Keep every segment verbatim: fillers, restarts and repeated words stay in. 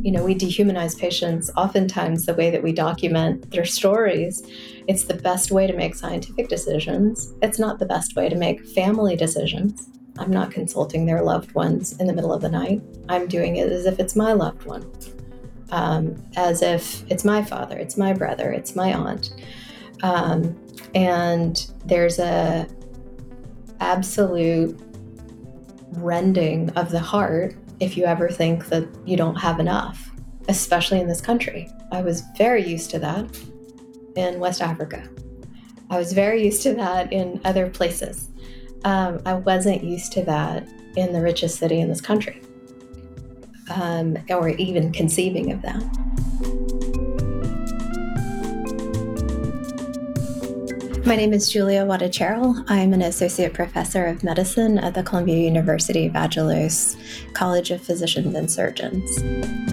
You know, we dehumanize patients oftentimes the way that we document their stories. It's the best way to make scientific decisions. It's not the best way to make family decisions. I'm not consulting their loved ones in the middle of the night. I'm doing it as if it's my loved one, um, as if it's my father, it's my brother, it's my aunt. Um, and there's a absolute rending of the heart if you ever think that you don't have enough, especially in this country. I was very used to that in West Africa. I was very used to that in other places. Um, I wasn't used to that in the richest city in this country, um, or even conceiving of that. My name is Julia Wada-Cherryl. I'm an associate professor of medicine at the Columbia University Vagelos College of Physicians and Surgeons.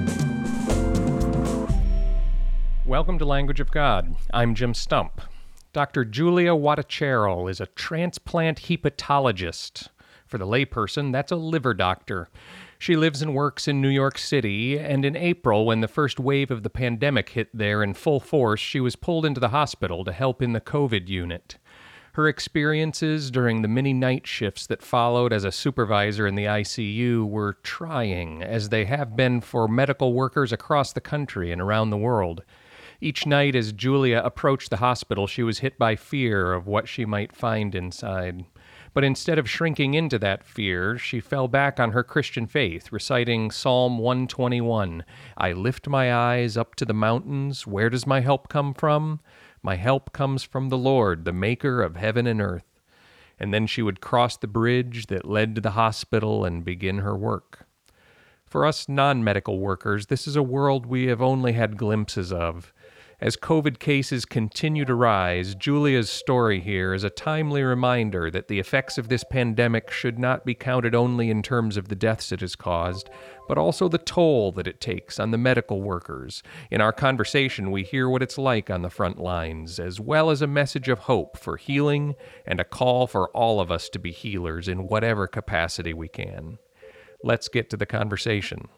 Welcome to Language of God. I'm Jim Stump. Doctor Julia Wada-Cherryl is a transplant hepatologist. For the layperson, that's a liver doctor. She lives and works in New York City, and in April, when the first wave of the pandemic hit there in full force, she was pulled into the hospital to help in the COVID unit. Her experiences during the many night shifts that followed as a supervisor in the I C U were trying, as they have been for medical workers across the country and around the world. Each night as Julia approached the hospital, she was hit by fear of what she might find inside. But instead of shrinking into that fear, she fell back on her Christian faith, reciting Psalm one twenty-one, "I lift my eyes up to the mountains. Where does my help come from? My help comes from the Lord, the maker of heaven and earth." And then she would cross the bridge that led to the hospital and begin her work. For us non-medical workers, this is a world we have only had glimpses of. As COVID cases continue to rise, Julia's story here is a timely reminder that the effects of this pandemic should not be counted only in terms of the deaths it has caused, but also the toll that it takes on the medical workers. In our conversation, we hear what it's like on the front lines, as well as a message of hope for healing and a call for all of us to be healers in whatever capacity we can. Let's get to the conversation.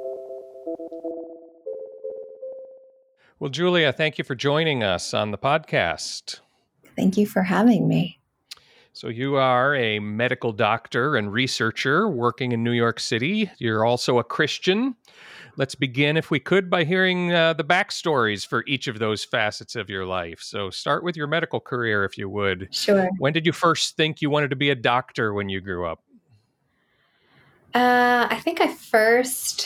Well, Julia, thank you for joining us on the podcast. Thank you for having me. So you are a medical doctor and researcher working in New York City. You're also a Christian. Let's begin, if we could, by hearing uh, the backstories for each of those facets of your life. So start with your medical career, if you would. Sure. When did you first think you wanted to be a doctor when you grew up? Uh, I think I first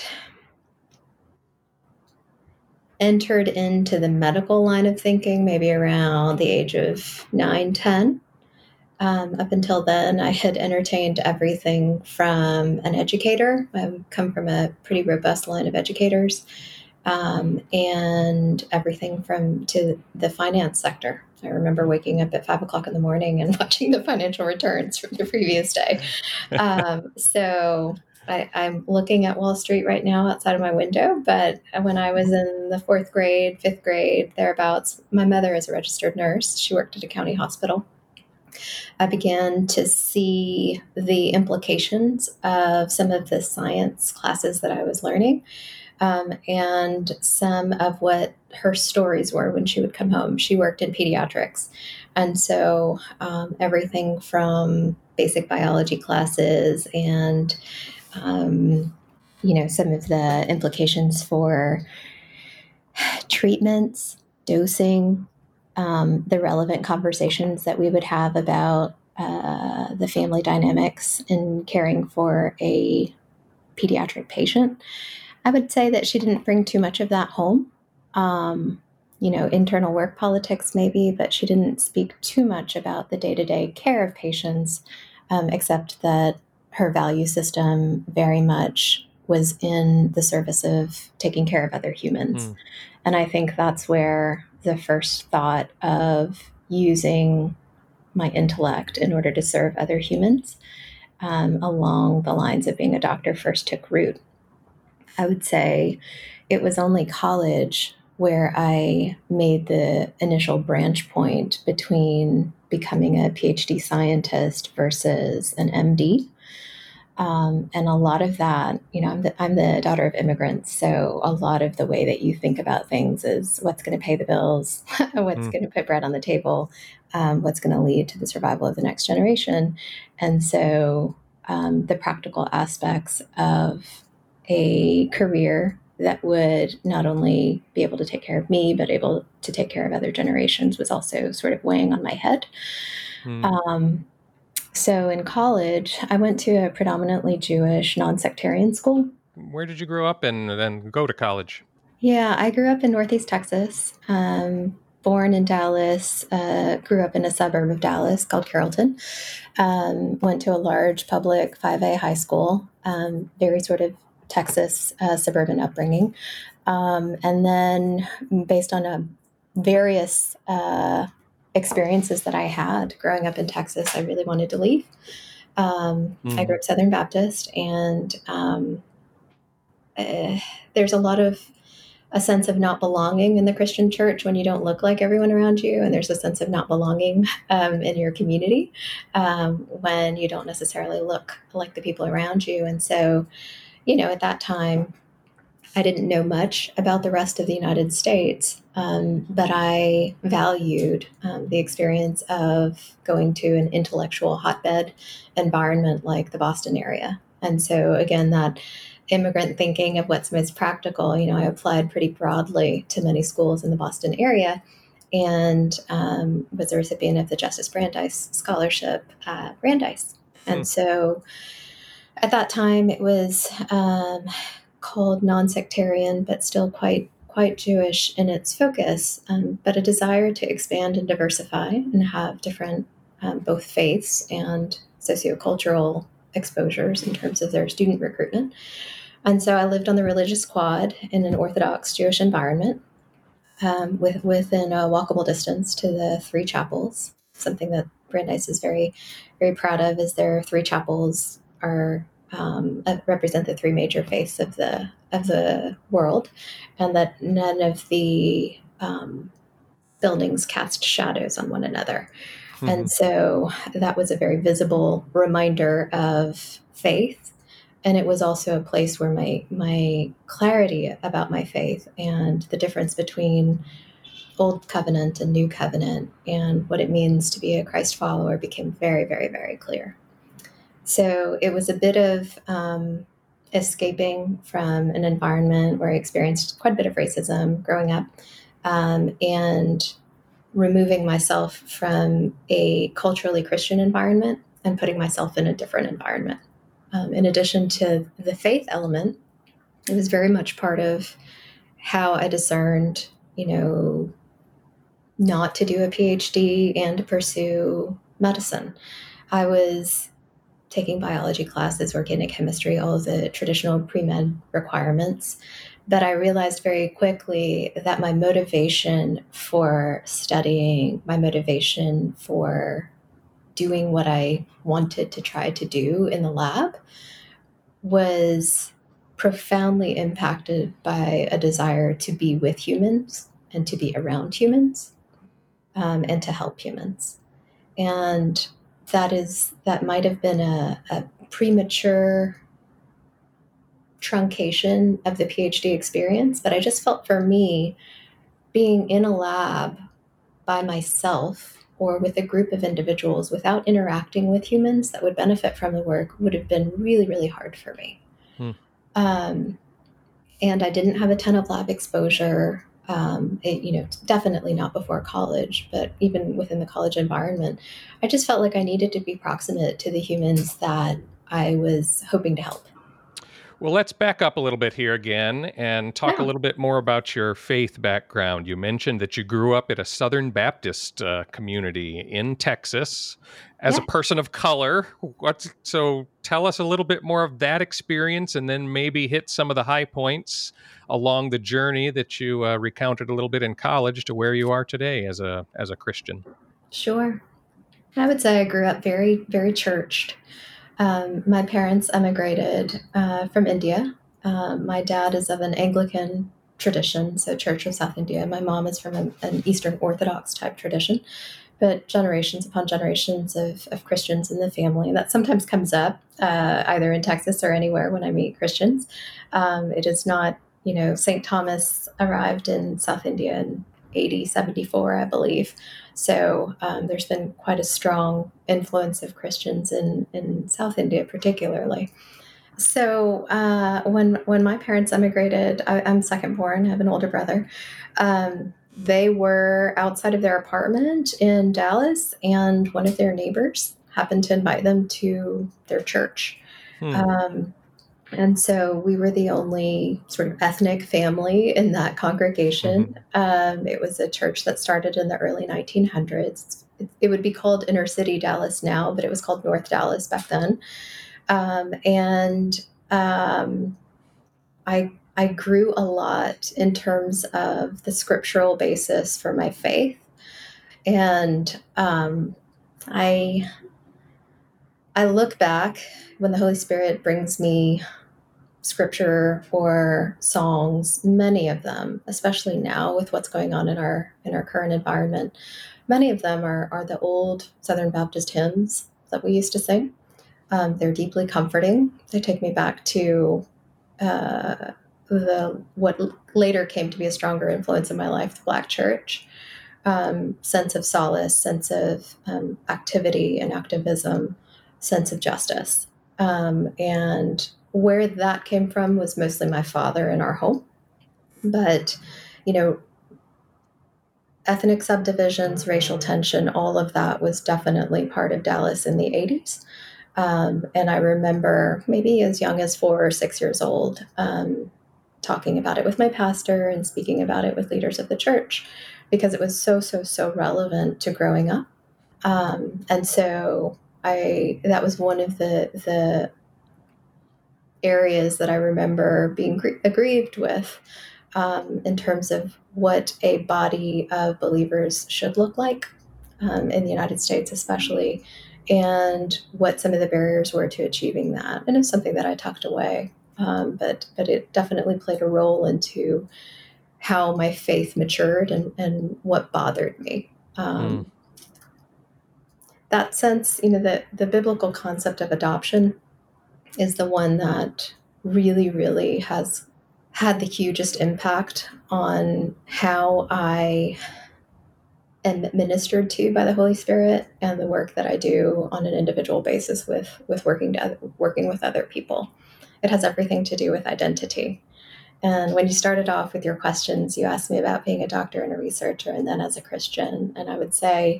entered into the medical line of thinking maybe around the age of nine, ten. Um, up until then, I had entertained everything from an educator. I've come from a pretty robust line of educators, um, and everything from to the finance sector. I remember waking up at five o'clock in the morning and watching the financial returns from the previous day. Um, so I, I'm looking at Wall Street right now outside of my window, but when I was in the fourth grade, fifth grade, thereabouts, my mother is a registered nurse. She worked at a county hospital. I began to see the implications of some of the science classes that I was learning, um, and some of what her stories were when she would come home. She worked in pediatrics. And so um, everything from basic biology classes and Um, you know, some of the implications for treatments, dosing, um, the relevant conversations that we would have about uh, the family dynamics in caring for a pediatric patient. I would say that she didn't bring too much of that home. Um, you know, internal work politics maybe, but she didn't speak too much about the day-to-day care of patients, um, except that her value system very much was in the service of taking care of other humans. Mm. And I think that's where the first thought of using my intellect in order to serve other humans um, along the lines of being a doctor first took root. I would say it was only college where I made the initial branch point between becoming a PhD scientist versus an M D. Um, and a lot of that, you know, I'm the, I'm the daughter of immigrants. So a lot of the way that you think about things is what's going to pay the bills, what's Mm. going to put bread on the table, um, what's going to lead to the survival of the next generation. And so um, the practical aspects of a career that would not only be able to take care of me, but able to take care of other generations was also sort of weighing on my head. Mm. Um, so in college, I went to a predominantly Jewish non-sectarian school. Where did you grow up and then go to college? Yeah, I grew up in Northeast Texas, um, born in Dallas, uh, grew up in a suburb of Dallas called Carrollton, um, went to a large public five A high school, um, very sort of Texas uh, suburban upbringing. Um, and then based on a various uh, experiences that I had growing up in Texas, I really wanted to leave. Um, Mm. I grew up Southern Baptist, and um, uh, there's a lot of a sense of not belonging in the Christian church when you don't look like everyone around you, and there's a sense of not belonging um, in your community um, when you don't necessarily look like the people around you. And so, you know, at that time, I didn't know much about the rest of the United States, um, but I valued um, the experience of going to an intellectual hotbed environment like the Boston area. And so, again, that immigrant thinking of what's most practical, you know, I applied pretty broadly to many schools in the Boston area and um, was a recipient of the Justice Brandeis Scholarship at Brandeis. And Hmm. so at that time, it was um, called non-sectarian, but still quite quite Jewish in its focus, um, but a desire to expand and diversify and have different um, both faiths and sociocultural exposures in terms of their student recruitment. And so I lived on the religious quad in an Orthodox Jewish environment, um, with within a walkable distance to the three chapels. Something that Brandeis is very, very proud of is their three chapels are um, uh, represent the three major faiths of the of the world, and that none of the um, buildings cast shadows on one another. Mm-hmm. And so that was a very visible reminder of faith. And it was also a place where my my clarity about my faith and the difference between Old Covenant and New Covenant and what it means to be a Christ follower became very, very, very clear. So it was a bit of um, escaping from an environment where I experienced quite a bit of racism growing up, um, and removing myself from a culturally Christian environment and putting myself in a different environment. Um, in addition to the faith element, it was very much part of how I discerned, you know, not to do a PhD and to pursue medicine. I was taking biology classes, organic chemistry, all of the traditional pre-med requirements. But I realized very quickly that my motivation for studying, my motivation for doing what I wanted to try to do in the lab was profoundly impacted by a desire to be with humans and to be around humans, um, and to help humans. And that is that might have been a, a premature truncation of the PhD experience, but I just felt for me, being in a lab by myself or with a group of individuals without interacting with humans that would benefit from the work would have been really, really hard for me. Hmm. Um, and I didn't have a ton of lab exposure. Um, it, you know, definitely not before college, but even within the college environment, I just felt like I needed to be proximate to the humans that I was hoping to help. Well, let's back up a little bit here again and talk Yeah. a little bit more about your faith background. You mentioned that you grew up at a Southern Baptist uh, community in Texas as Yeah. a person of color. What's, so tell us a little bit more of that experience and then maybe hit some of the high points along the journey that you uh, recounted a little bit in college to where you are today as a as a Christian. Sure. I would say I grew up very, very churched. Um, my parents emigrated uh, from India. Um, my dad is of an Anglican tradition, so Church of South India. My mom is from an, an Eastern Orthodox type tradition. but generations upon generations of, of Christians in the family. And that sometimes comes up uh, either in Texas or anywhere when I meet Christians. Um, it is not, you know, Saint Thomas arrived in South India in A D seventy-four, I believe. So um, there's been quite a strong influence of Christians in, in South India, particularly. So uh, when when my parents emigrated, I, I'm second born. I have an older brother. Um, they were outside of their apartment in Dallas, and one of their neighbors happened to invite them to their church. Hmm. Um, and so we were the only sort of ethnic family in that congregation. Mm-hmm. Um, it was a church that started in the early nineteen hundreds. It, it would be called Inner City Dallas now, but it was called North Dallas back then. Um, and um, I I grew a lot in terms of the scriptural basis for my faith, and um, I I look back when the Holy Spirit brings me scripture or songs, many of them, especially now with what's going on in our in our current environment, many of them are are the old Southern Baptist hymns that we used to sing. Um, they're deeply comforting. They take me back to uh, the what later came to be a stronger influence in my life, the Black Church. Um, sense of solace, sense of um, activity and activism, sense of justice. Um, and where that came from was mostly my father in our home. But, you know, ethnic subdivisions, racial tension, all of that was definitely part of Dallas in the eighties. Um, and I remember maybe as young as four or six years old, um, talking about it with my pastor and speaking about it with leaders of the church, because it was so, so, so relevant to growing up. Um, and so I, that was one of the, the areas that I remember being gr- aggrieved with, um, in terms of what a body of believers should look like, um, in the United States, especially, and what some of the barriers were to achieving that. And it's something that I tucked away, um, but but it definitely played a role into how my faith matured and, and what bothered me. Um, mm. That sense, you know, the, the biblical concept of adoption is the one that really, really has had the hugest impact on how I am ministered to by the Holy Spirit and the work that I do on an individual basis with, with working to other, working with other people. It has everything to do with identity. And when you started off with your questions, you asked me about being a doctor and a researcher and then as a Christian. And I would say,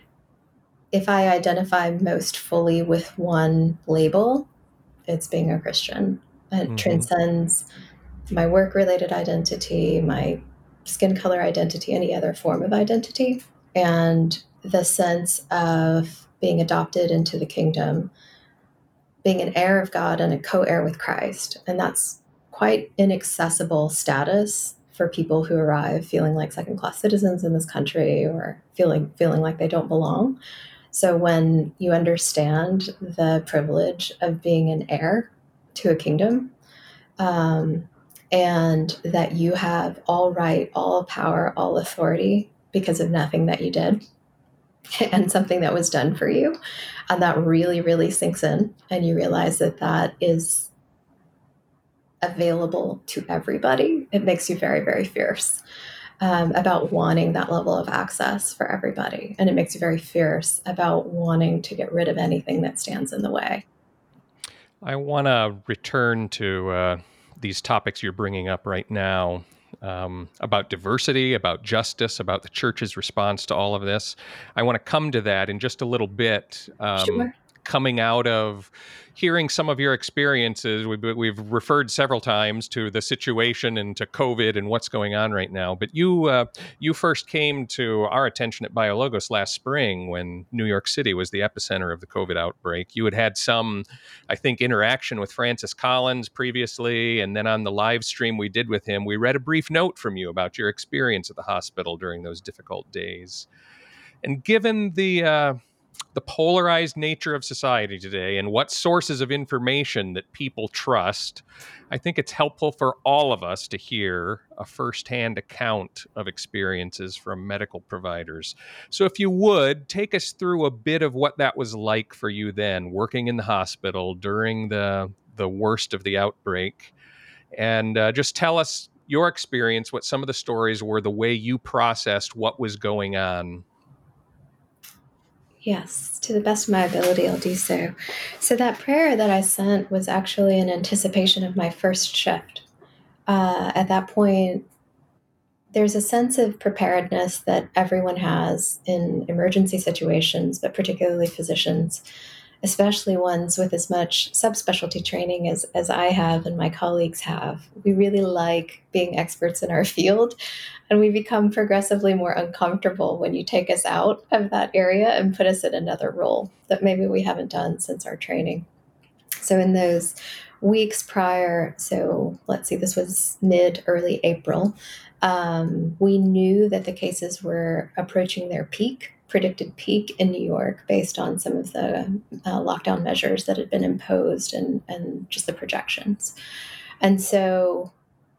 if I identify most fully with one label, it's being a Christian. It mm-hmm. transcends my work-related identity, my skin color identity, any other form of identity, and the sense of being adopted into the kingdom, being an heir of God and a co-heir with Christ. And that's quite inaccessible status for people who arrive feeling like second-class citizens in this country or feeling feeling like they don't belong. So when you understand the privilege of being an heir to a kingdom, um, and that you have all right, all power, all authority because of nothing that you did and something that was done for you, and that really, really sinks in, and you realize that that is available to everybody, it makes you very, very fierce. Um, about wanting that level of access for everybody. And it makes you very fierce about wanting to get rid of anything that stands in the way. I want to return to uh, these topics you're bringing up right now, um, about diversity, about justice, about the church's response to all of this. I want to come to that in just a little bit. Um, sure. Coming out of hearing some of your experiences, we've, we've referred several times to the situation and to COVID and what's going on right now. But you uh, you first came to our attention at BioLogos last spring when New York City was the epicenter of the COVID outbreak. You had had some, I think, interaction with Francis Collins previously, and then on the live stream we did with him, we read a brief note from you about your experience at the hospital during those difficult days. And given the... Uh, the polarized nature of society today and what sources of information that people trust, I think it's helpful for all of us to hear a firsthand account of experiences from medical providers. So if you would, take us through a bit of what that was like for you then, working in the hospital during the, the worst of the outbreak. And uh, just tell us your experience, what some of the stories were, the way you processed what was going on. Yes, to the best of my ability, I'll do so. So that prayer that I sent was actually in anticipation of my first shift. Uh, at that point, there's a sense of preparedness that everyone has in emergency situations, but particularly physicians, especially ones with as much subspecialty training as, as I have and my colleagues have. We really like being experts in our field, and we become progressively more uncomfortable when you take us out of that area and put us in another role that maybe we haven't done since our training. So in those weeks prior, so let's see, this was mid, early April, um, we knew that the cases were approaching their peak, predicted peak in New York based on some of the uh, lockdown measures that had been imposed and, and just the projections. And so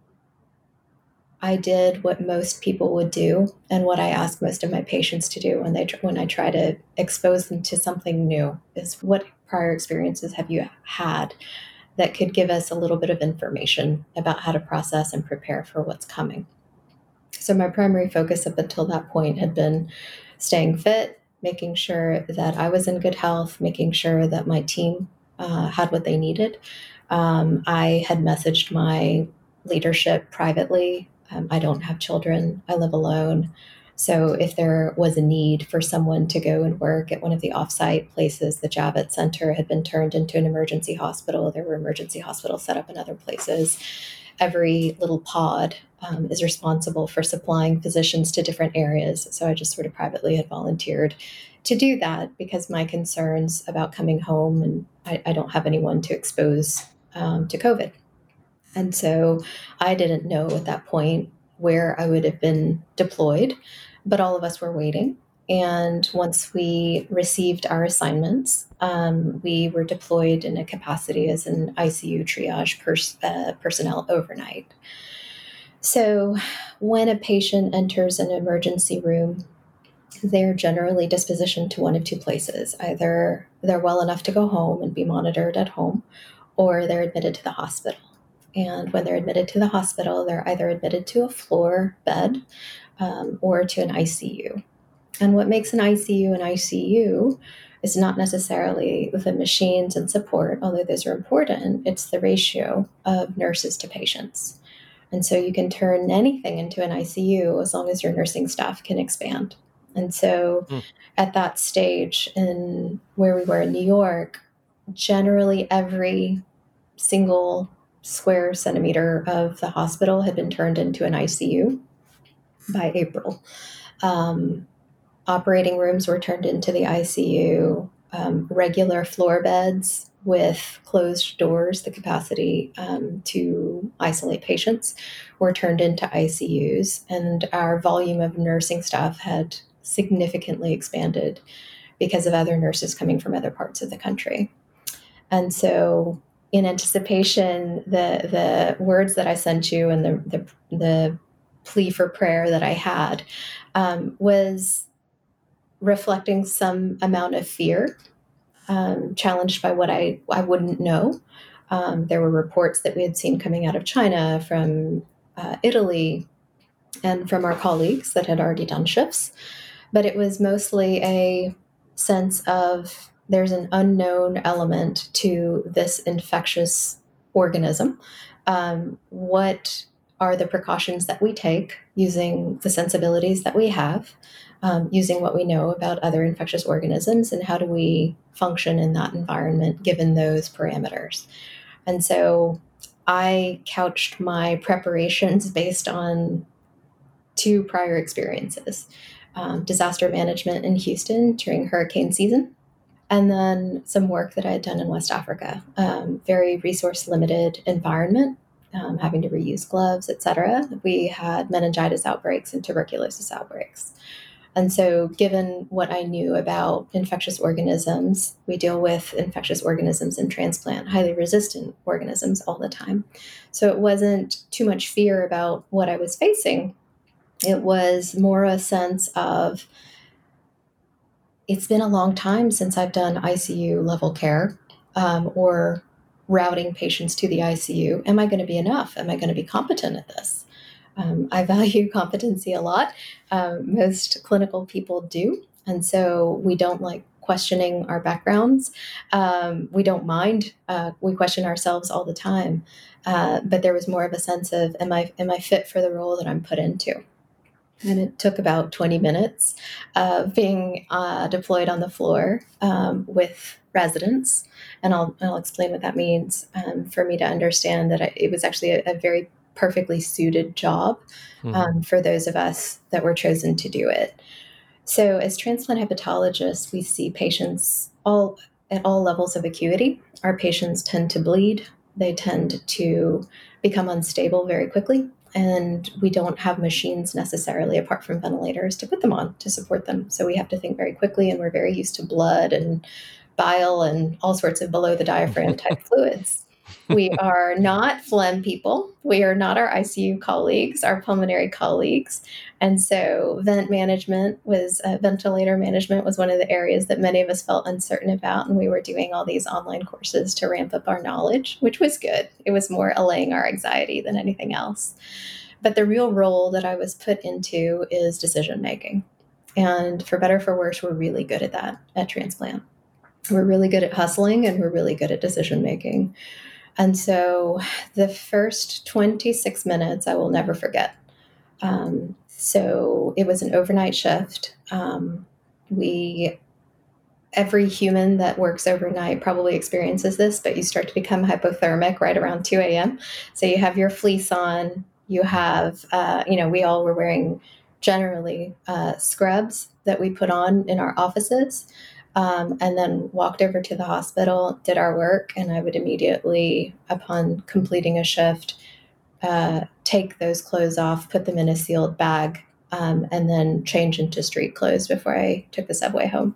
I did what most people would do and what I ask most of my patients to do when they when I try to expose them to something new is, what prior experiences have you had that could give us a little bit of information about how to process and prepare for what's coming. So my primary focus up until that point had been staying fit, making sure that I was in good health, making sure that my team uh, had what they needed. Um, I had messaged my leadership privately. Um, I don't have children. I live alone. So if there was a need for someone to go and work at one of the offsite places, the Javits Center had been turned into an emergency hospital. There were emergency hospitals set up in other places. Every little pod um, is responsible for supplying physicians to different areas. So I just sort of privately had volunteered to do that because my concerns about coming home, and I, I don't have anyone to expose um, to COVID. And so I didn't know at that point where I would have been deployed, but all of us were waiting. And once we received our assignments, um, we were deployed in a capacity as an I C U triage pers- uh, personnel overnight. So when a patient enters an emergency room, they're generally dispositioned to one of two places. Either they're well enough to go home and be monitored at home, or they're admitted to the hospital. And when they're admitted to the hospital, they're either admitted to a floor bed um, or to an I C U. And what makes an I C U an I C U is not necessarily the machines and support, although those are important. It's the ratio of nurses to patients. And so you can turn anything into an I C U as long as your nursing staff can expand. And so mm. at that stage in where we were in New York, generally every single square centimeter of the hospital had been turned into an I C U by April. Um, operating rooms were turned into the I C U. Um, regular floor beds with closed doors, the capacity um, to isolate patients, were turned into I C Us. And our volume of nursing staff had significantly expanded because of other nurses coming from other parts of the country. And so in anticipation, the the words that I sent you and the the, the plea for prayer that I had um, was reflecting some amount of fear, um, challenged by what I, I wouldn't know. Um, there were reports that we had seen coming out of China, from uh, Italy, and from our colleagues that had already done shifts. But it was mostly a sense of there's an unknown element to this infectious organism. Um, what are the precautions that we take using the sensibilities that we have, um, using what we know about other infectious organisms, and how do we function in that environment given those parameters? And so I couched my preparations based on two prior experiences. Um, disaster management in Houston during hurricane season, and then some work that I had done in West Africa. Um, very resource limited environment, um, having to reuse gloves, et cetera. We had meningitis outbreaks and tuberculosis outbreaks. And so, given what I knew about infectious organisms, we deal with infectious organisms in transplant, highly resistant organisms all the time. So, it wasn't too much fear about what I was facing. It was more a sense of, it's been a long time since I've done I C U level care um, or routing patients to the I C U. Am I going to be enough? Am I going to be competent at this? Um, I value competency a lot. Um, most clinical people do. And so we don't like questioning our backgrounds. Um, we don't mind. Uh, we question ourselves all the time. Uh, but there was more of a sense of, am I, am I fit for the role that I'm put into? And it took about twenty minutes of being uh, deployed on the floor um, with residents. And I'll, I'll explain what that means um, for me to understand that I, it was actually a, a very perfectly suited job um, mm-hmm. for those of us that were chosen to do it. So as transplant hepatologists, we see patients all at all levels of acuity. Our patients tend to bleed. They tend to become unstable very quickly. And we don't have machines necessarily, apart from ventilators, to put them on to support them. So we have to think very quickly, and we're very used to blood and bile and all sorts of below the diaphragm type fluids. We are not phlegm people. We are not our I C U colleagues, our pulmonary colleagues. And so vent management was, uh, ventilator management was one of the areas that many of us felt uncertain about. And we were doing all these online courses to ramp up our knowledge, which was good. It was more allaying our anxiety than anything else. But the real role that I was put into is decision making. And for better or for worse, we're really good at that at transplant. We're really good at hustling, and we're really good at decision making. And so the first twenty-six minutes I will never forget. Um, so it was an overnight shift. Um, we, every human that works overnight probably experiences this, but you start to become hypothermic right around two a.m. So you have your fleece on, you have, uh, you know, we all were wearing generally uh, scrubs that we put on in our offices. Um, and then walked over to the hospital, did our work, and I would immediately, upon completing a shift, uh, take those clothes off, put them in a sealed bag, um, and then change into street clothes before I took the subway home.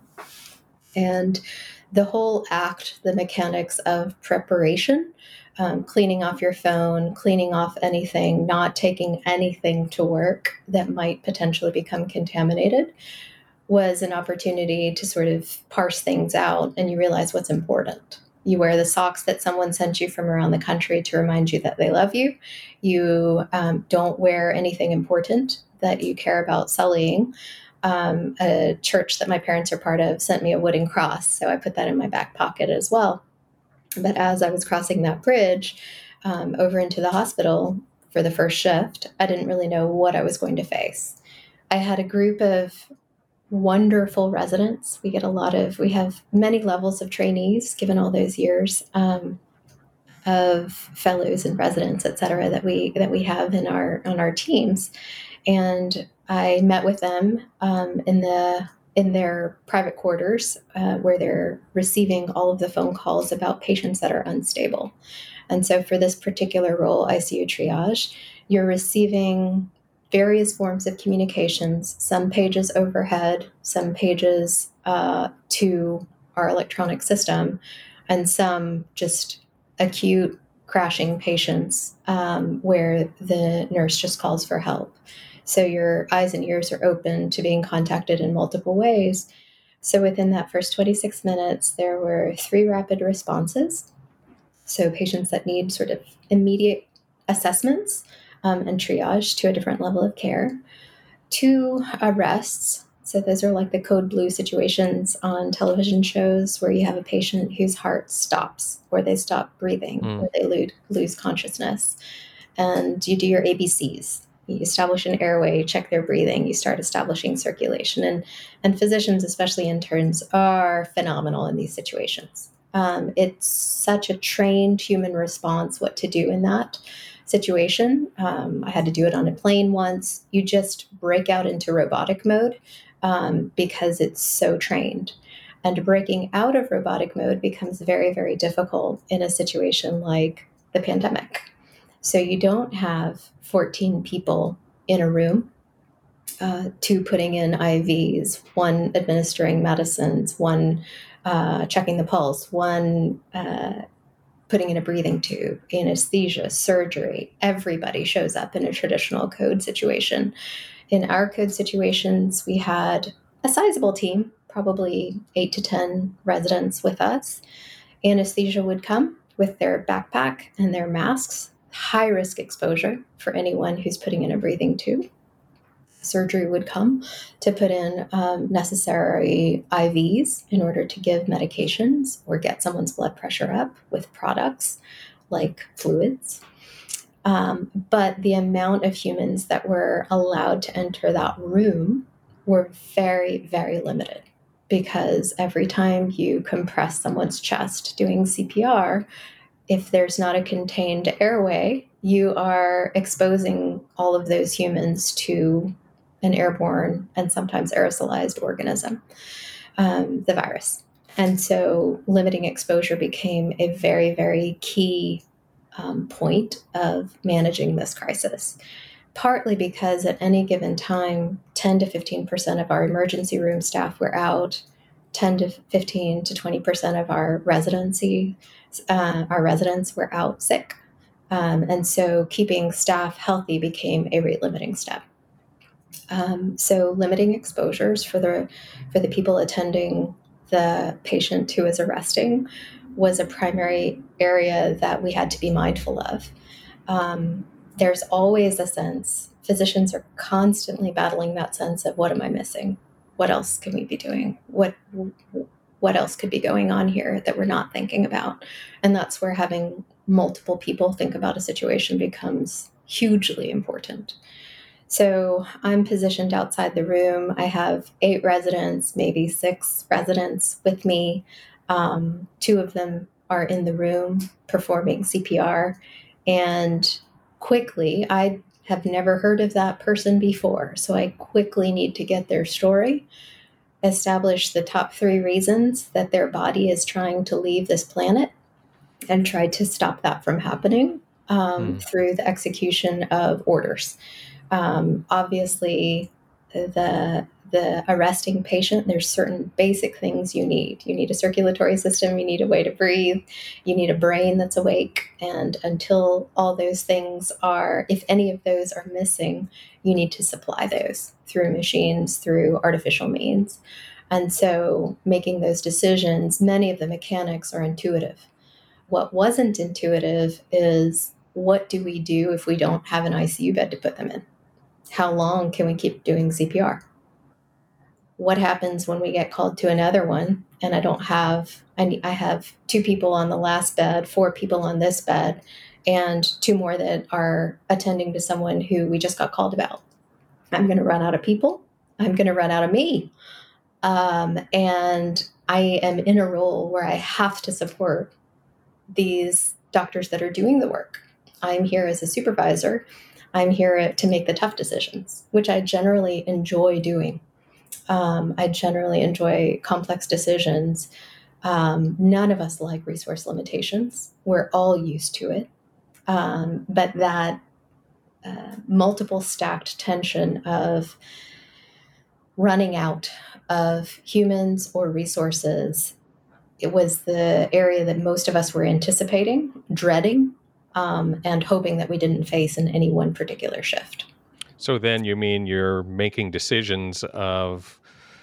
And the whole act, the mechanics of preparation, um, cleaning off your phone, cleaning off anything, not taking anything to work that might potentially become contaminated, was an opportunity to sort of parse things out, and you realize what's important. You wear the socks that someone sent you from around the country to remind you that they love you. You um, don't wear anything important that you care about sullying. Um, a church that my parents are part of sent me a wooden cross, so I put that in my back pocket as well. But as I was crossing that bridge um, over into the hospital for the first shift, I didn't really know what I was going to face. I had a group of wonderful residents. We get a lot of, we have many levels of trainees, given all those years um, of fellows and residents, et cetera, that we, that we have in our, on our teams. And I met with them um, in the, in their private quarters uh, where they're receiving all of the phone calls about patients that are unstable. And so for this particular role, I C U triage, you're receiving various forms of communications, some pages overhead, some pages uh, to our electronic system, and some just acute crashing patients um, where the nurse just calls for help. So your eyes and ears are open to being contacted in multiple ways. So within that first twenty-six minutes, there were three rapid responses. So patients that need sort of immediate assessments Um, and triage to a different level of care. Two arrests. So those are like the code blue situations on television shows where you have a patient whose heart stops, or they stop breathing, mm. or they lose, lose consciousness. And you do your A B Cs. You establish an airway, check their breathing, you start establishing circulation. And, and physicians, especially interns, are phenomenal in these situations. Um, it's such a trained human response what to do in that situation. Um, I had to do it on a plane once. You just break out into robotic mode um, because it's so trained. And breaking out of robotic mode becomes very, very difficult in a situation like the pandemic. So you don't have fourteen people in a room. uh, two putting in I Vs, one administering medicines, one uh, checking the pulse, one uh, putting in a breathing tube, anesthesia, surgery. Everybody shows up in a traditional code situation. In our code situations, we had a sizable team, probably eight to ten residents with us. Anesthesia would come with their backpack and their masks, high risk exposure for anyone who's putting in a breathing tube. Surgery would come to put in um, necessary I Vs in order to give medications or get someone's blood pressure up with products like fluids. Um, but the amount of humans that were allowed to enter that room were very, very limited, because every time you compress someone's chest doing C P R, if there's not a contained airway, you are exposing all of those humans to an airborne and sometimes aerosolized organism, um, the virus. And so limiting exposure became a very, very key um, point of managing this crisis, partly because at any given time, ten to fifteen percent of our emergency room staff were out, ten to fifteen to twenty percent of our residency, uh, our residents were out sick. Um, and so keeping staff healthy became a rate limiting step. Um, so limiting exposures for the for the people attending the patient who is arresting was a primary area that we had to be mindful of. Um, there's always a sense, physicians are constantly battling that sense of, what am I missing? What else can we be doing? What what else could be going on here that we're not thinking about? And that's where having multiple people think about a situation becomes hugely important. So I'm positioned outside the room. I have eight residents, maybe six residents with me. Um, two of them are in the room performing C P R. And quickly, I have never heard of that person before. So I quickly need to get their story, establish the top three reasons that their body is trying to leave this planet, and try to stop that from happening um, mm. through the execution of orders. Um, obviously, the the arresting patient, there's certain basic things you need. You need a circulatory system, you need a way to breathe, you need a brain that's awake. And until all those things are, if any of those are missing, you need to supply those through machines, through artificial means. And so making those decisions, many of the mechanics are intuitive. What wasn't intuitive is, what do we do if we don't have an I C U bed to put them in? How long can we keep doing C P R? What happens when we get called to another one and I don't have, I, need, I have two people on the last bed, four people on this bed, and two more that are attending to someone who we just got called about? I'm going to run out of people. I'm going to run out of me. Um, and I am in a role where I have to support these doctors that are doing the work. I'm here as a supervisor. I'm here to make the tough decisions, which I generally enjoy doing. Um, I generally enjoy complex decisions. Um, none of us like resource limitations. We're all used to it. Um, but that uh, multiple stacked tension of running out of humans or resources, it was the area that most of us were anticipating, dreading, um, and hoping that we didn't face in any one particular shift. So then you mean you're making decisions of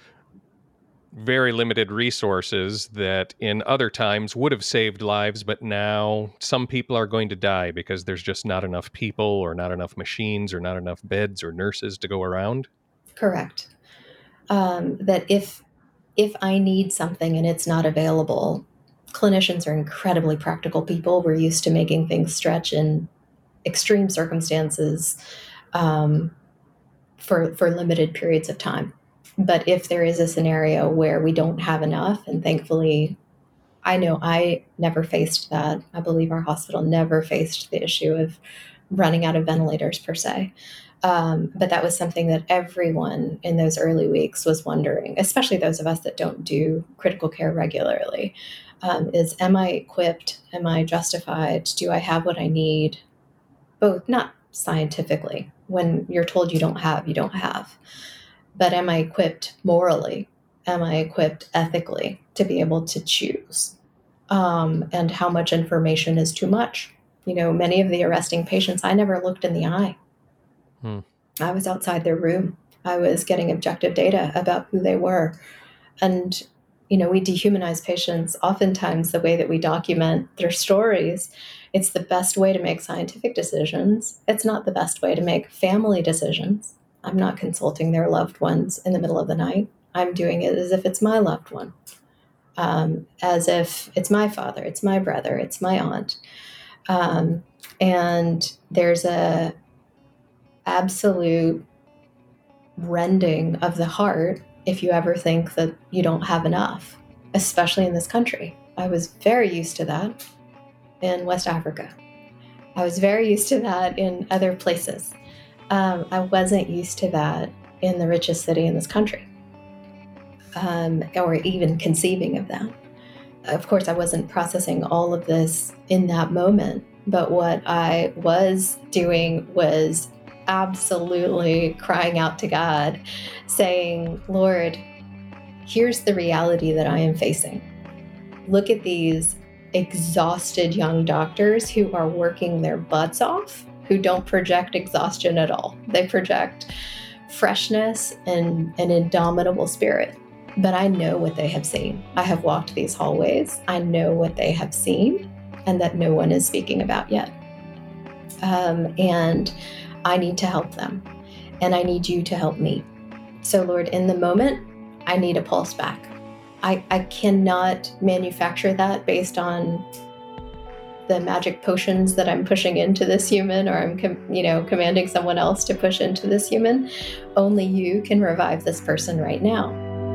very limited resources that in other times would have saved lives, but now some people are going to die because there's just not enough people or not enough machines or not enough beds or nurses to go around? Correct. Um, that if if I need something and it's not available, clinicians are incredibly practical people. We're used to making things stretch in extreme circumstances um, for for limited periods of time. But if there is a scenario where we don't have enough, and thankfully, I know I never faced that. I believe our hospital never faced the issue of running out of ventilators per se. Um, but that was something that everyone in those early weeks was wondering, especially those of us that don't do critical care regularly, um, is, am I equipped? Am I justified? Do I have what I need? Both, not scientifically, When you're told you don't have, you don't have. But am I equipped morally? Am I equipped ethically to be able to choose? Um, and how much information is too much? You know, many of the arresting patients, I never looked in the eye. Hmm. I was outside their room. I was getting objective data about who they were. And, you know, we dehumanize patients oftentimes the way that we document their stories. It's the best way to make scientific decisions. It's not the best way to make family decisions. I'm not consulting their loved ones in the middle of the night. I'm doing it as if it's my loved one, um, as if it's my father, it's my brother, it's my aunt. Um, and there's a absolute rending of the heart if you ever think that you don't have enough, especially in this country. I was very used to that in West Africa. I was very used to that in other places. Um, I wasn't used to that in the richest city in this country, um, or even conceiving of that. Of course, I wasn't processing all of this in that moment, but what I was doing was absolutely crying out to God, saying, Lord, here's the reality that I am facing. Look at these exhausted young doctors who are working their butts off, who don't project exhaustion at all. They project freshness and an indomitable spirit. But I know what they have seen. I have walked these hallways. I know what they have seen and that no one is speaking about yet. Um, and I need to help them. And I need you to help me. So, Lord, in the moment, I need a pulse back. I, I cannot manufacture that based on the magic potions that I'm pushing into this human, or I'm, com- you know, commanding someone else to push into this human. Only you can revive this person right now.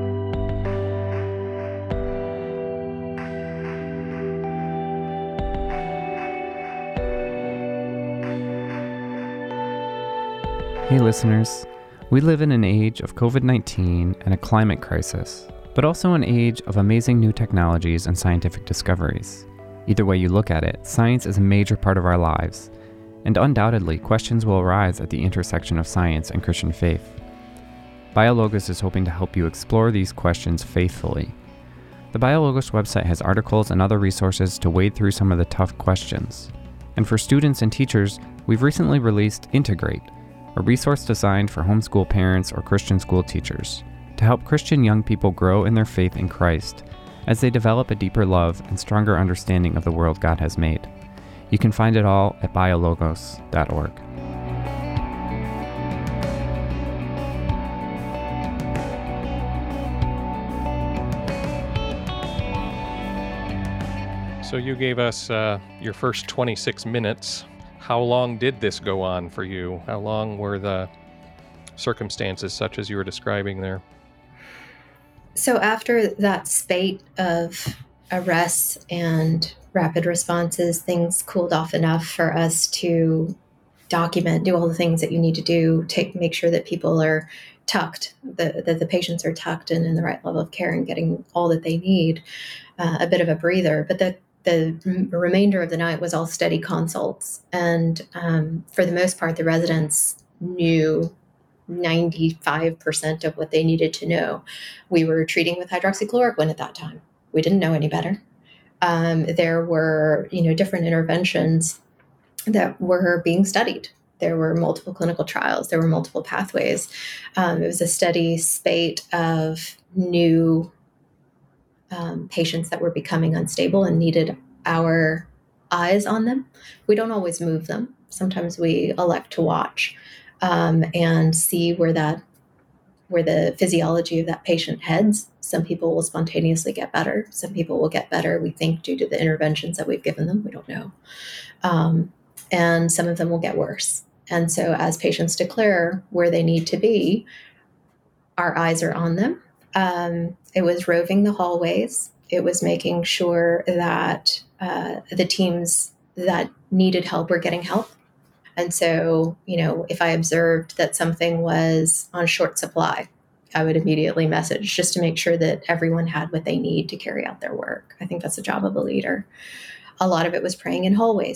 Hey listeners, we live in an age of covid nineteen and a climate crisis, but also an age of amazing new technologies and scientific discoveries. Either way you look at it, science is a major part of our lives, and undoubtedly questions will arise at the intersection of science and Christian faith. BioLogos is hoping to help you explore these questions faithfully. The BioLogos website has articles and other resources to wade through some of the tough questions. And for students and teachers, we've recently released Integrate, a resource designed for homeschool parents or Christian school teachers to help Christian young people grow in their faith in Christ as they develop a deeper love and stronger understanding of the world God has made. You can find it all at biologos dot org. So you gave us uh, your first twenty-six minutes. How long did this go on for you? How long were the circumstances such as you were describing there? So after that spate of arrests and rapid responses, things cooled off enough for us to document, do all the things that you need to do, take make sure that people are tucked, that the, the patients are tucked and in the right level of care and getting all that they need, uh, a bit of a breather. But the The remainder of the night was all steady consults. And um, for the most part, the residents knew ninety-five percent of what they needed to know. We were treating with hydroxychloroquine at that time. We didn't know any better. Um, there were, you know, different interventions that were being studied. There were multiple clinical trials. There were multiple pathways. Um, it was a steady spate of new Um, patients that were becoming unstable and needed our eyes on them. We don't always move them. Sometimes we elect to watch um, and see where that, where the physiology of that patient heads. Some people will spontaneously get better. Some people will get better, we think, due to the interventions that we've given them. We don't know. Um, and some of them will get worse. And so as patients declare where they need to be, our eyes are on them. Um, it was roving the hallways. It was making sure that uh, the teams that needed help were getting help. And so, you know, if I observed that something was on short supply, I would immediately message just to make sure that everyone had what they need to carry out their work. I think that's the job of a leader. A lot of it was praying in hallways.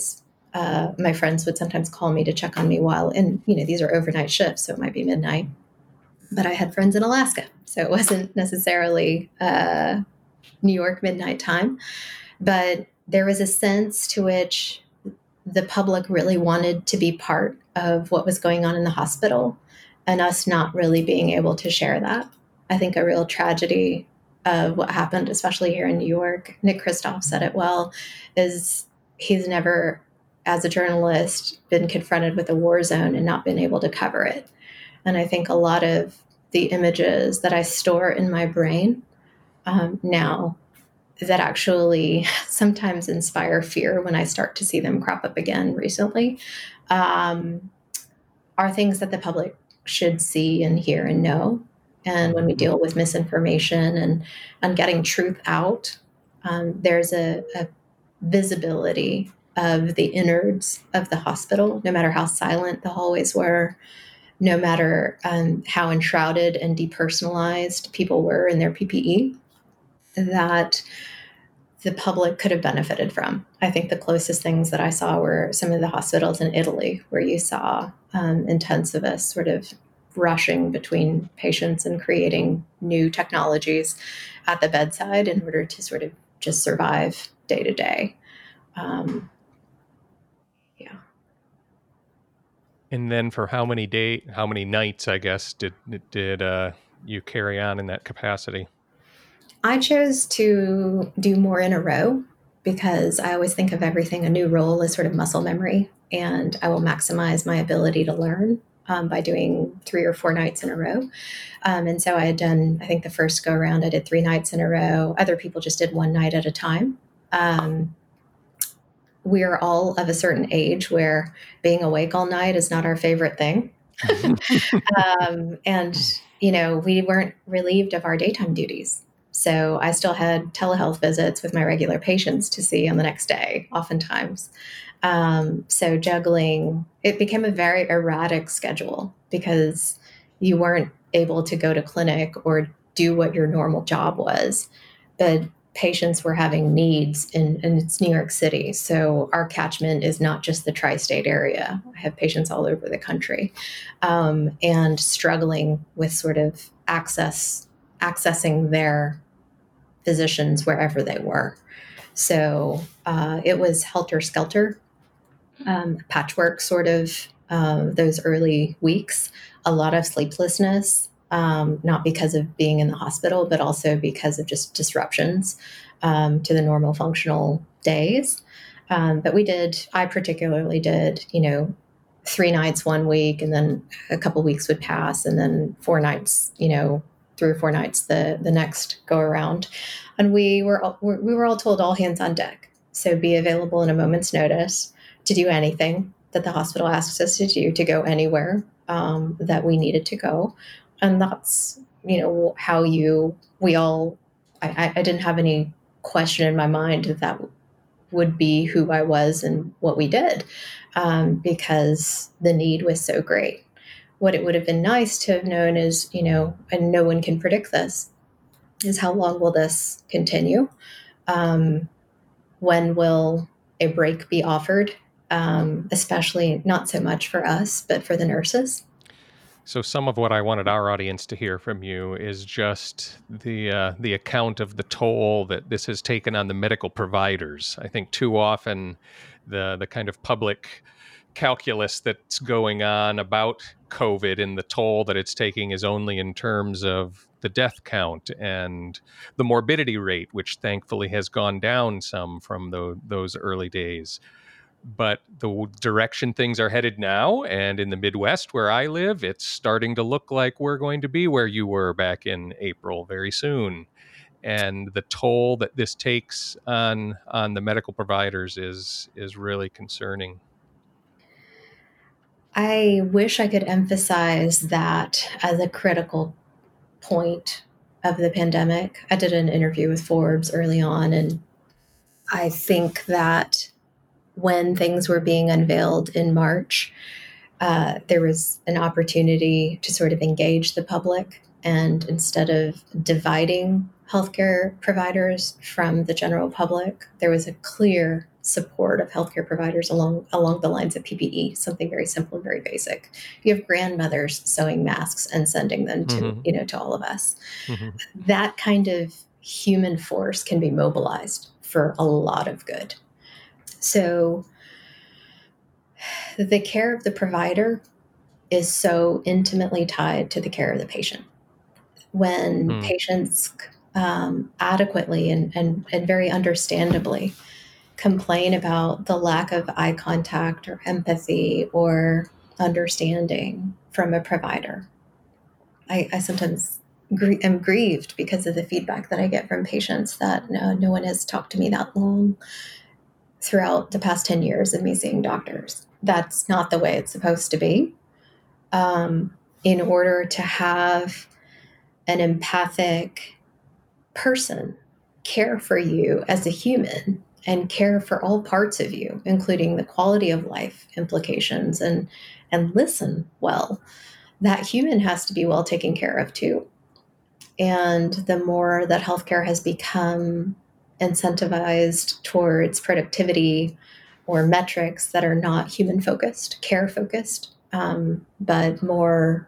uh, my friends would sometimes call me to check on me while, and you know, these are overnight shifts, so it might be midnight. But I had friends in Alaska, so it wasn't necessarily uh, New York midnight time. But there was a sense to which the public really wanted to be part of what was going on in the hospital, and us not really being able to share that. I think a real tragedy of what happened, especially here in New York, Nick Kristof said it well, is he's never, as a journalist, been confronted with a war zone and not been able to cover it. And I think a lot of the images that I store in my brain um, now that actually sometimes inspire fear when I start to see them crop up again recently um, are things that the public should see and hear and know. And when we deal with misinformation and, and getting truth out, um, there's a, a visibility of the innards of the hospital, no matter how silent the hallways were, no matter um, how enshrouded and depersonalized people were in their P P E, that the public could have benefited from. I think the closest things that I saw were some of the hospitals in Italy, where you saw um, intensivists sort of rushing between patients and creating new technologies at the bedside in order to sort of just survive day to day. Um, yeah. And then for how many day, how many nights, I guess, did did uh, you carry on in that capacity? I chose to do more in a row because I always think of everything, a new role, as sort of muscle memory, and I will maximize my ability to learn um, by doing three or four nights in a row. Um, and so I had done, I think the first go around, I did three nights in a row. Other people just did one night at a time. Um, we are all of a certain age where being awake all night is not our favorite thing. um, and, you know, we weren't relieved of our daytime duties. So I still had telehealth visits with my regular patients to see on the next day, oftentimes. Um, so juggling, it became a very erratic schedule because you weren't able to go to clinic or do what your normal job was. But patients were having needs, in, and it's New York City. So our catchment is not just the tri-state area. I have patients all over the country um, and struggling with sort of access, accessing their physicians wherever they were. So uh, it was helter-skelter, um, patchwork sort of uh, those early weeks, a lot of sleeplessness. Um, not because of being in the hospital, but also because of just disruptions um, to the normal functional days. Um, but we did, I particularly did, you know, three nights one week, and then a couple weeks would pass, and then four nights, you know, three or four nights the the next go around. And we were we were all told all hands on deck. So be available in a moment's notice to do anything that the hospital asks us to do, to go anywhere um, that we needed to go. And that's, you know, how you, we all, I, I didn't have any question in my mind that that would be who I was and what we did um, because the need was so great. What it would have been nice to have known is, you know, and no one can predict this, is how long will this continue? Um, when will a break be offered? Um, especially not so much for us, but for the nurses. So some of what I wanted our audience to hear from you is just the uh, the account of the toll that this has taken on the medical providers. I think too often the the kind of public calculus that's going on about COVID and the toll that it's taking is only in terms of the death count and the morbidity rate, which thankfully has gone down some from the, those early days. But the direction things are headed now, and in the Midwest where I live, it's starting to look like we're going to be where you were back in April very soon. And the toll that this takes on on the medical providers is is really concerning. I wish I could emphasize that as a critical point of the pandemic. I did an interview with Forbes early on, and I think that when things were being unveiled in March, uh, there was an opportunity to sort of engage the public. And instead of dividing healthcare providers from the general public. There was a clear support of healthcare providers along along the lines of P P E, something very simple and very basic. You have grandmothers sewing masks and sending them to, mm-hmm. you know, to all of us. Mm-hmm. That kind of human force can be mobilized for a lot of good. So the care of the provider is so intimately tied to the care of the patient. When mm. patients um, adequately and, and, and very understandably complain about the lack of eye contact or empathy or understanding from a provider, I, I sometimes gr- am grieved because of the feedback that I get from patients that no, no one has talked to me that long throughout the past ten years of me seeing doctors. That's not the way it's supposed to be. Um, in order to have an empathic person care for you as a human and care for all parts of you, including the quality of life implications, and and listen well, that human has to be well taken care of too. And the more that healthcare has become incentivized towards productivity or metrics that are not human focused, care focused, um, but more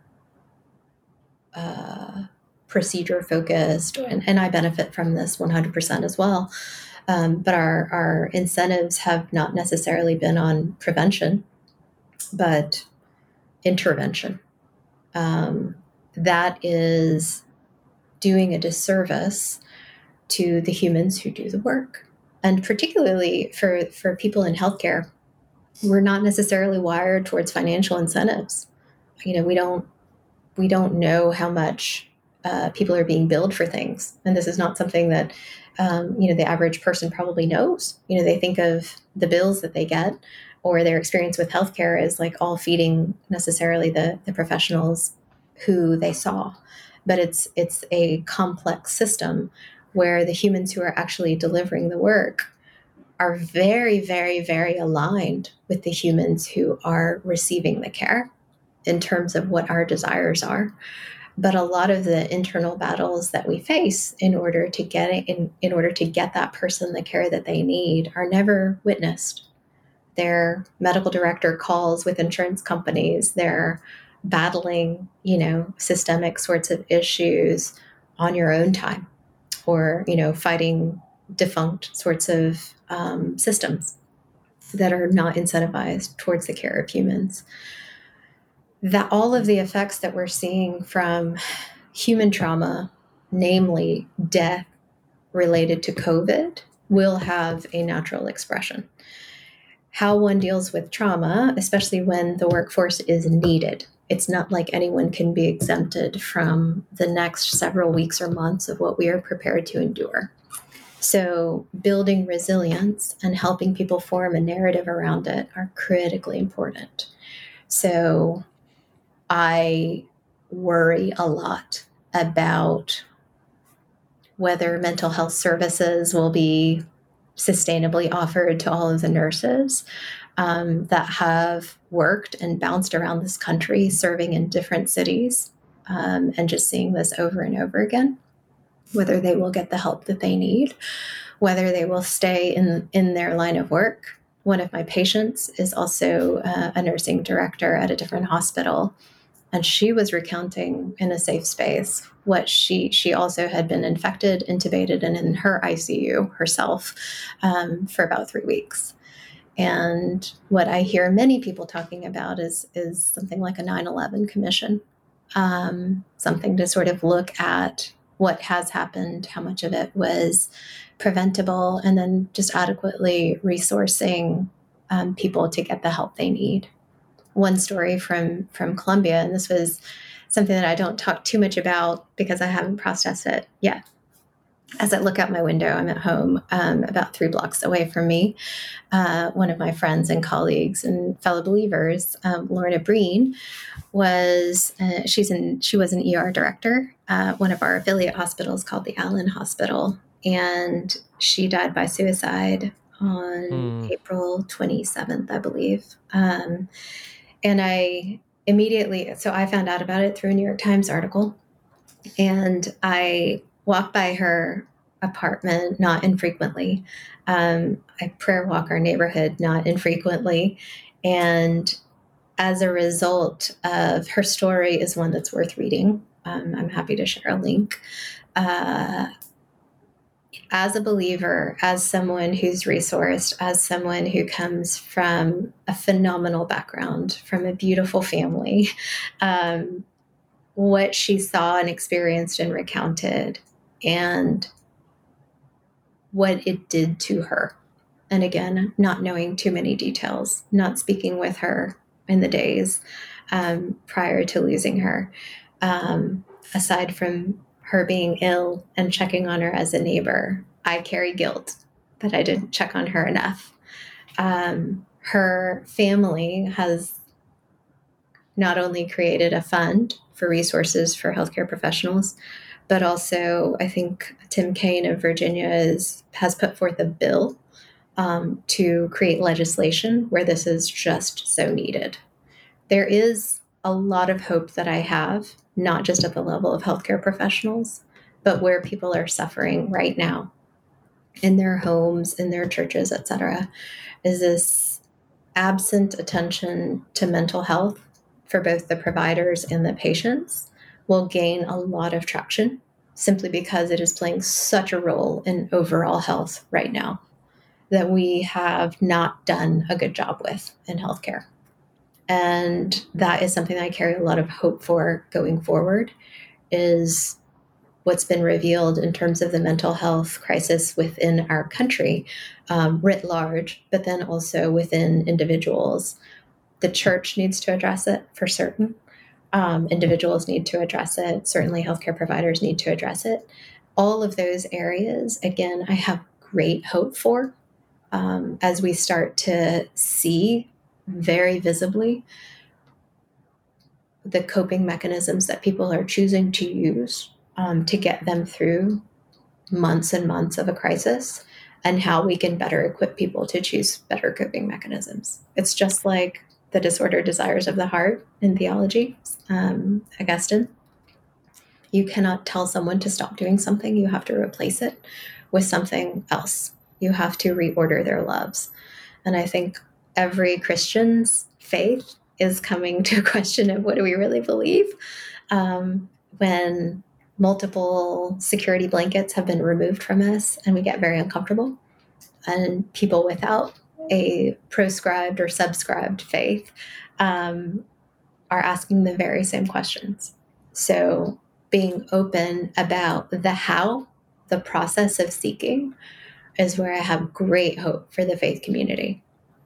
uh, procedure focused, and, and I benefit from this one hundred percent as well. Um, but our, our incentives have not necessarily been on prevention, but intervention. Um, that is doing a disservice to the humans who do the work. And particularly for, for people in healthcare, we're not necessarily wired towards financial incentives. You know, we don't we don't know how much uh, people are being billed for things. And this is not something that, um, you know, the average person probably knows. You know, they think of the bills that they get or their experience with healthcare as like all feeding necessarily the, the professionals who they saw. But it's it's a complex system where the humans who are actually delivering the work are very, very, very aligned with the humans who are receiving the care in terms of what our desires are. But a lot of the internal battles that we face in order to get it, in, in order to get that person the care that they need are never witnessed. Their medical director calls with insurance companies. They're battling, you know, systemic sorts of issues on your own time, or, you know, fighting defunct sorts of um, systems that are not incentivized towards the care of humans. That all of the effects that we're seeing from human trauma, namely death related to COVID, will have a natural expression. How one deals with trauma, especially when the workforce is needed. It's not like anyone can be exempted from the next several weeks or months of what we are prepared to endure. So building resilience and helping people form a narrative around it are critically important. So I worry a lot about whether mental health services will be sustainably offered to all of the nurses um, that have worked and bounced around this country, serving in different cities, um, and just seeing this over and over again, whether they will get the help that they need, whether they will stay in, in their line of work. One of my patients is also uh, a nursing director at a different hospital. And she was recounting in a safe space what she she also had been infected, intubated, and in her I C U herself um, for about three weeks. And what I hear many people talking about is is something like a nine eleven commission, um, something to sort of look at what has happened, how much of it was preventable, and then just adequately resourcing um, people to get the help they need. One story from, from Colombia, and this was something that I don't talk too much about because I haven't processed it yet. As I look out my window, I'm at home um, about three blocks away from me. Uh, one of my friends and colleagues and fellow believers, um, Lorna Breen, was uh, she's in she was an E R director at one of our affiliate hospitals called the Allen Hospital, and she died by suicide on mm. April twenty-seventh, I believe. Um, And I immediately, so I found out about it through a New York Times article. And I walk by her apartment not infrequently. Um, I prayer walk our neighborhood not infrequently. And as a result of her story is one that's worth reading. Um, I'm happy to share a link. Uh, as a believer, as someone who's resourced, as someone who comes from a phenomenal background, from a beautiful family, um, what she saw and experienced and recounted, and what it did to her. And again, not knowing too many details, not speaking with her in the days um, prior to losing her, um, aside from her being ill and checking on her as a neighbor, I carry guilt that I didn't check on her enough. Um, her family has not only created a fund for resources for healthcare professionals, but also I think Tim Kaine of Virginia is, has put forth a bill um, to create legislation where this is just so needed. There is a lot of hope that I have, not just at the level of healthcare professionals, but where people are suffering right now in their homes, in their churches, et cetera, is this absent attention to mental health for both the providers and the patients will gain a lot of traction simply because it is playing such a role in overall health right now that we have not done a good job with in healthcare. And that is something that I carry a lot of hope for going forward, is what's been revealed in terms of the mental health crisis within our country, um, writ large, but then also within individuals. The church needs to address it for certain. Um, individuals need to address it. Certainly healthcare providers need to address it. All of those areas, again, I have great hope for um, as we start to see very visibly the coping mechanisms that people are choosing to use um, to get them through months and months of a crisis, and how we can better equip people to choose better coping mechanisms. It's just like the disordered desires of the heart in theology, um, Augustine. You cannot tell someone to stop doing something. You have to replace it with something else. You have to reorder their loves. And I think every Christian's faith is coming to a question of what do we really believe um, when multiple security blankets have been removed from us and we get very uncomfortable. And people without a proscribed or subscribed faith um, are asking the very same questions. So being open about the how, the process of seeking, is where I have great hope for the faith community.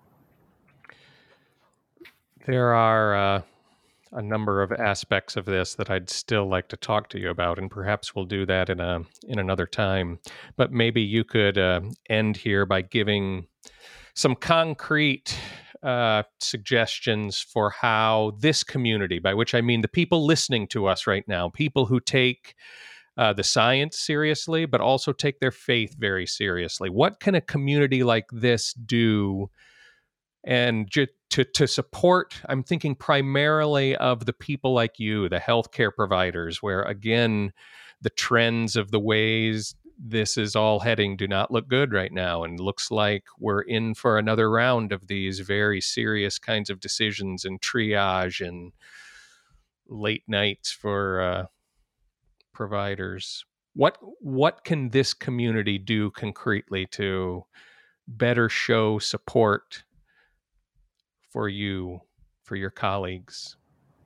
There are uh, a number of aspects of this that I'd still like to talk to you about, and perhaps we'll do that in a in another time. But maybe you could uh, end here by giving some concrete uh, suggestions for how this community, by which I mean the people listening to us right now, people who take uh, the science seriously, but also take their faith very seriously. What can a community like this do? And ju- to to support, I'm thinking primarily of the people like you, the healthcare providers, where again, the trends of the ways this is all heading do not look good right now, and looks like we're in for another round of these very serious kinds of decisions and triage and late nights for uh, providers. What what can this community do concretely to better show support for you, for your colleagues?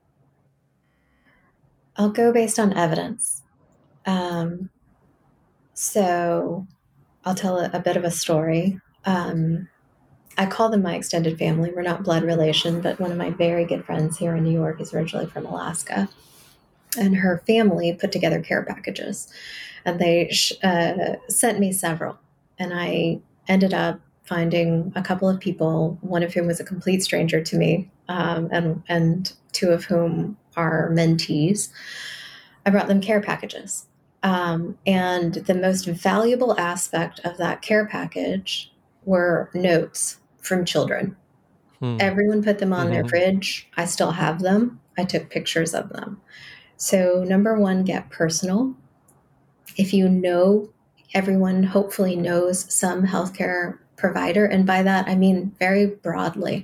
I'll go based on evidence. Um, so I'll tell a, a bit of a story. Um, I call them my extended family. We're not blood relation, but one of my very good friends here in New York is originally from Alaska. And her family put together care packages. And they uh, sent me several. And I ended up finding a couple of people, one of whom was a complete stranger to me, um, and, and two of whom are mentees. I brought them care packages. Um, and the most valuable aspect of that care package were notes from children. Hmm. Everyone put them on mm-hmm. their fridge. I still have them. I took pictures of them. So number one, get personal. if you know, everyone hopefully knows some healthcare provider, and by that I mean very broadly.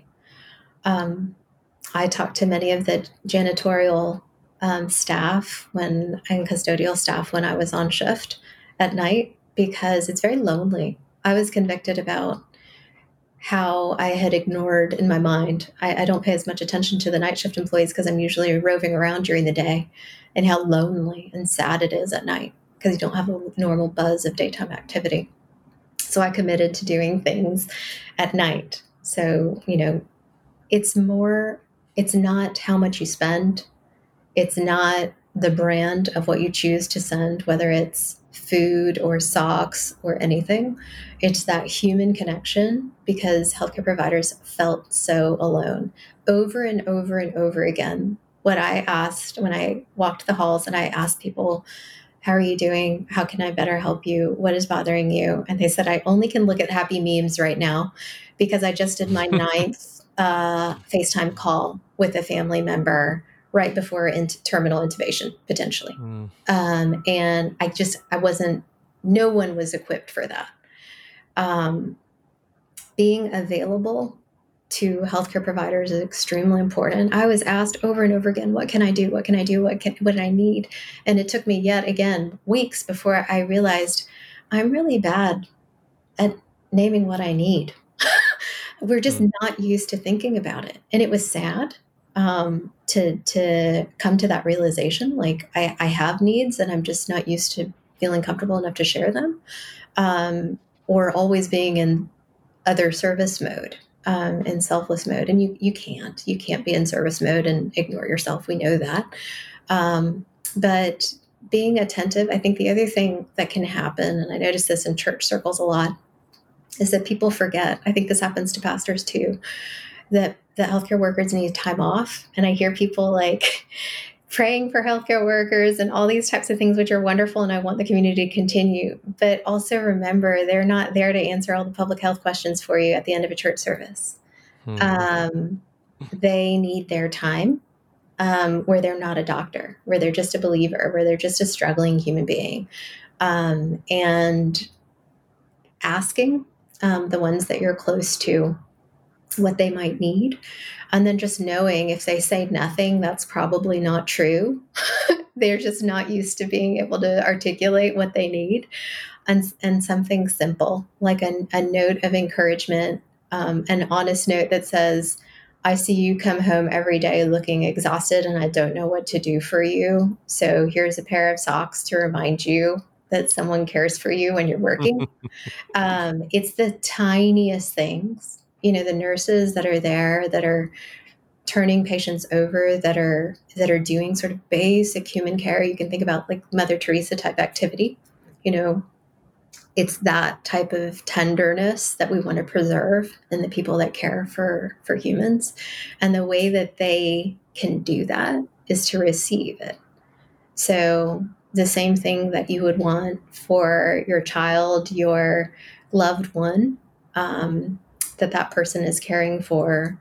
Um, I talked to many of the janitorial um, staff when and custodial staff when I was on shift at night, because it's very lonely. I was convicted about how I had ignored in my mind. I, I don't pay as much attention to the night shift employees because I'm usually roving around during the day, and how lonely and sad it is at night because you don't have a normal buzz of daytime activity. So I committed to doing things at night. So, you know, it's more, it's not how much you spend. It's not the brand of what you choose to send, whether it's food or socks or anything. It's that human connection, because healthcare providers felt so alone over and over and over again. What I asked when I walked the halls and I asked people, how are you doing? How can I better help you? What is bothering you? And they said, I only can look at happy memes right now because I just did my ninth uh, FaceTime call with a family member right before int- terminal intubation, potentially. Mm. Um, and I just, I wasn't, no one was equipped for that. Um, being available to healthcare providers is extremely important. I was asked over and over again, what can I do? What can I do? What can, what do I need? And it took me yet again weeks before I realized I'm really bad at naming what I need. We're just mm. not used to thinking about it. And it was sad um, to, to come to that realization. Like I, I have needs and I'm just not used to feeling comfortable enough to share them, um, or always being in other service mode. Um, in selfless mode. And you you can't. You can't be in service mode and ignore yourself. We know that. Um, but being attentive, I think the other thing that can happen, and I notice this in church circles a lot, is that people forget. I think this happens to pastors too, that the healthcare workers need time off. And I hear people like praying for healthcare workers and all these types of things, which are wonderful. And I want the community to continue. But also remember, they're not there to answer all the public health questions for you at the end of a church service. Hmm. Um, they need their time um, where they're not a doctor, where they're just a believer, where they're just a struggling human being. Um, and asking um, the ones that you're close to what they might need. And then just knowing if they say nothing, that's probably not true. They're just not used to being able to articulate what they need. And, and something simple, like a, a note of encouragement, um, an honest note that says, I see you come home every day looking exhausted and I don't know what to do for you. So here's a pair of socks to remind you that someone cares for you when you're working. um, it's the tiniest things. You know, the nurses that are there that are turning patients over, that are that are doing sort of basic human care. You can think about like Mother Teresa type activity. You know, it's that type of tenderness that we want to preserve in the people that care for, for humans. And the way that they can do that is to receive it. So the same thing that you would want for your child, your loved one, um, that that person is caring for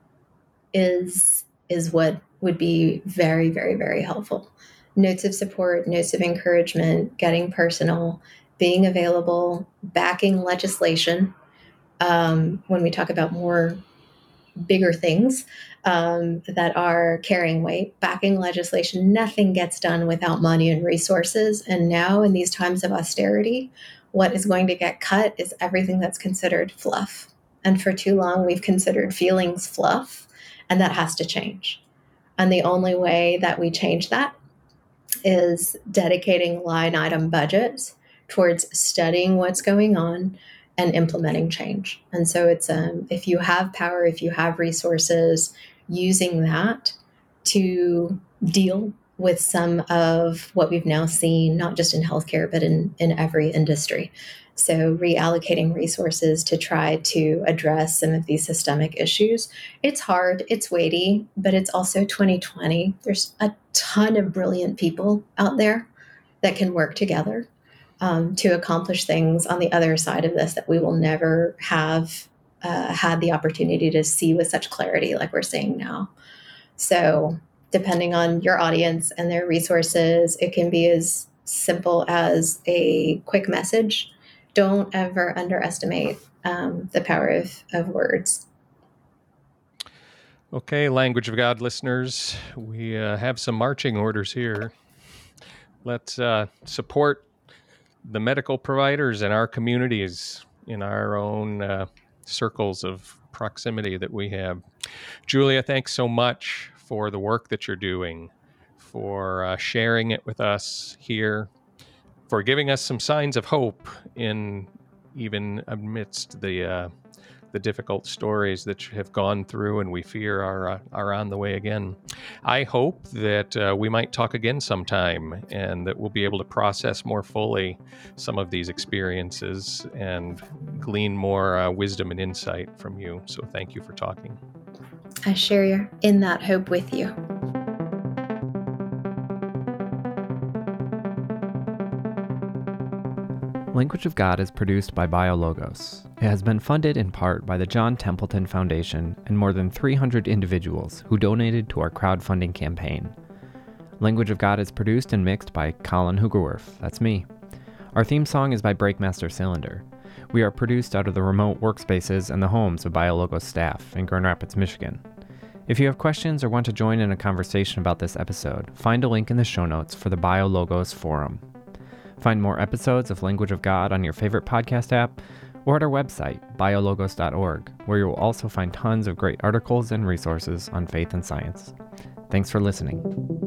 is is what would be very, very, very helpful. Notes of support, notes of encouragement, getting personal, being available, backing legislation. Um, when we talk about more bigger things um, that are carrying weight, backing legislation, nothing gets done without money and resources. And now in these times of austerity, what is going to get cut is everything that's considered fluff. And for too long, we've considered feelings fluff, and that has to change. And the only way that we change that is dedicating line item budgets towards studying what's going on and implementing change. And so it's um, if you have power, if you have resources, using that to deal with some of what we've now seen, not just in healthcare, but in, in every industry. So reallocating resources to try to address some of these systemic issues. It's hard, it's weighty, but it's also twenty twenty. There's a ton of brilliant people out there that can work together um, to accomplish things on the other side of this that we will never have uh, had the opportunity to see with such clarity like we're seeing now. So depending on your audience and their resources, it can be as simple as a quick message, don't ever underestimate um, the power of, of words. Okay, Language of God listeners, we uh, have some marching orders here. Let's uh, support the medical providers in our communities, in our own uh, circles of proximity that we have. Julia, thanks so much for the work that you're doing, for uh, sharing it with us here, for giving us some signs of hope in even amidst the uh, the difficult stories that you have gone through and we fear are uh, are on the way again. I hope that uh, we might talk again sometime and that we'll be able to process more fully some of these experiences and glean more uh, wisdom and insight from you. So thank you for talking. I share in that hope with you. Language of God is produced by BioLogos. It has been funded in part by the John Templeton Foundation and more than three hundred individuals who donated to our crowdfunding campaign. Language of God is produced and mixed by Colin Hoogerwerf, that's me. Our theme song is by Breakmaster Cylinder. We are produced out of the remote workspaces and the homes of BioLogos staff in Grand Rapids, Michigan. If you have questions or want to join in a conversation about this episode, find a link in the show notes for the BioLogos forum. Find more episodes of Language of God on your favorite podcast app or at our website, biologos dot org, where you will also find tons of great articles and resources on faith and science. Thanks for listening.